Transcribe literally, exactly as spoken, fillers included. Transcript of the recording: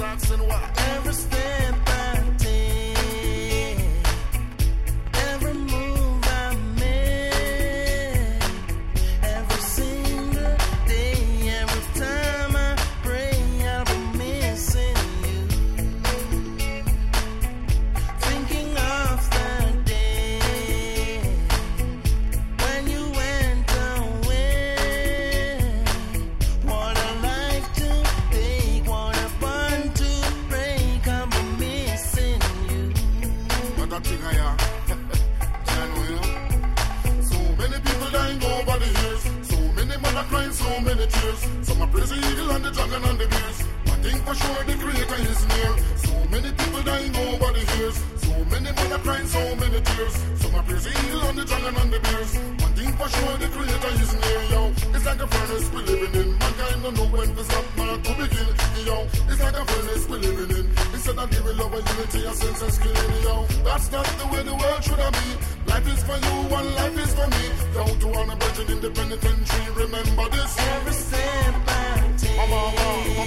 asking why. Every step I take, every move I make, every single day, every time I pray, I'll be missing you. Thinking of the day when you went away. What a life to take, what a bond to break. I'll be missing you. What a thing I am. Genuine. So many people dying over the years. So many mother crying so many tears. Some are praise the eagle and the dragon and the bears. One thing for sure, the creator is near. So many people dying over the years. So many mother crying so many tears. Some are praise the eagle and the dragon and the bears. One thing for sure, the creator is near, yo. It's like a furnace we living in. Mankind don't know when to stop, man, to begin, yo. It's like a furnace we living in. Instead of giving love and unity, a sense of killing, yo. That's not the way the world should have been. Life is for you and life is for me. Down to one a virgin in the penitentiary, remember this. Every step I take,